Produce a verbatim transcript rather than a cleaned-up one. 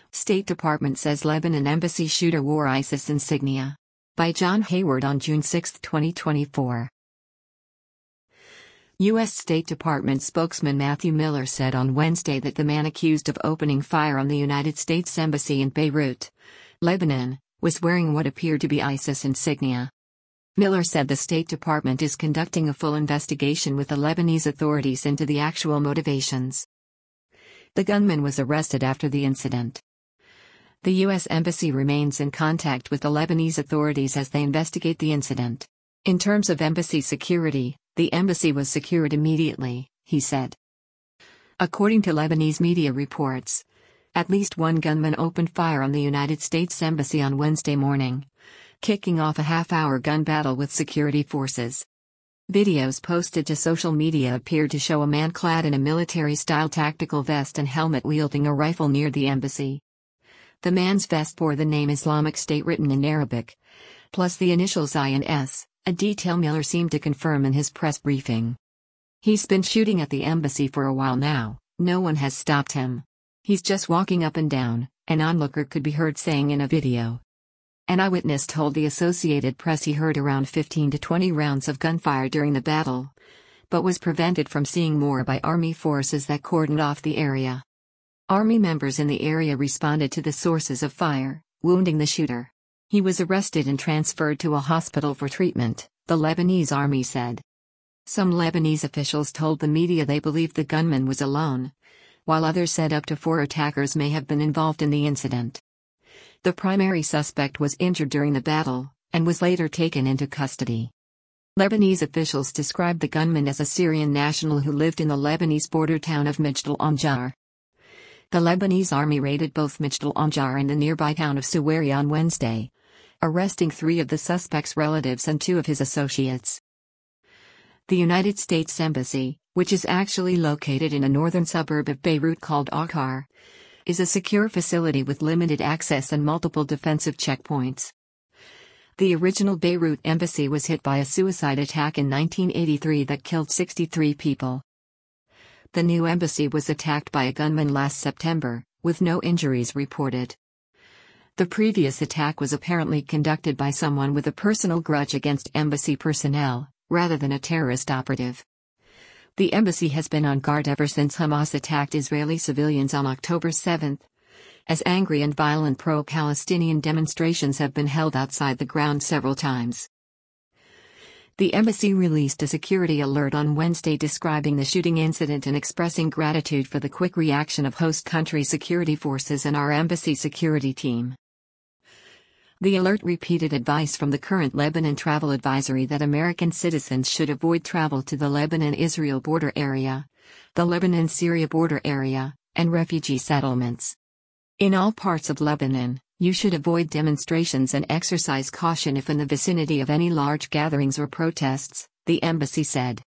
State Department says Lebanon embassy shooter wore ISIS insignia. By John Hayward on June sixth, twenty twenty-four. U S State Department spokesman Matthew Miller said on Wednesday that the man accused of opening fire on the United States Embassy in Beirut, Lebanon, was wearing what appeared to be ISIS insignia. Miller said the State Department is conducting a full investigation with the Lebanese authorities into the actual motivations. The gunman was arrested after the incident. The U S Embassy remains in contact with the Lebanese authorities as they investigate the incident. In terms of embassy security, the embassy was secured immediately, he said. According to Lebanese media reports, at least one gunman opened fire on the United States Embassy on Wednesday morning, kicking off a half-hour gun battle with security forces. Videos posted to social media appeared to show a man clad in a military-style tactical vest and helmet wielding a rifle near the embassy. The man's vest bore the name Islamic State written in Arabic, plus the initials I and S, a detail Miller seemed to confirm in his press briefing. He's been shooting at the embassy for a while now, no one has stopped him. He's just walking up and down, an onlooker could be heard saying in a video. An eyewitness told the Associated Press he heard around fifteen to twenty rounds of gunfire during the battle, but was prevented from seeing more by Army forces that cordoned off the area. Army members in the area responded to the sources of fire, wounding the shooter. He was arrested and transferred to a hospital for treatment, the Lebanese army said. Some Lebanese officials told the media they believed the gunman was alone, while others said up to four attackers may have been involved in the incident. The primary suspect was injured during the battle, and was later taken into custody. Lebanese officials described the gunman as a Syrian national who lived in the Lebanese border town of Majd al-Amjar. The Lebanese army raided both Majd al-Amjar and the nearby town of Suwayra on Wednesday, arresting three of the suspect's relatives and two of his associates. The United States Embassy, which is actually located in a northern suburb of Beirut called Akkar, is a secure facility with limited access and multiple defensive checkpoints. The original Beirut embassy was hit by a suicide attack in nineteen eighty-three that killed sixty-three people. The new embassy was attacked by a gunman last September, with no injuries reported. The previous attack was apparently conducted by someone with a personal grudge against embassy personnel, rather than a terrorist operative. The embassy has been on guard ever since Hamas attacked Israeli civilians on October seventh, as angry and violent pro-Palestinian demonstrations have been held outside the ground several times. The embassy released a security alert on Wednesday describing the shooting incident and expressing gratitude for the quick reaction of host country security forces and our embassy security team. The alert repeated advice from the current Lebanon travel advisory that American citizens should avoid travel to the Lebanon-Israel border area, the Lebanon-Syria border area, and refugee settlements. In all parts of Lebanon, you should avoid demonstrations and exercise caution if in the vicinity of any large gatherings or protests, the embassy said.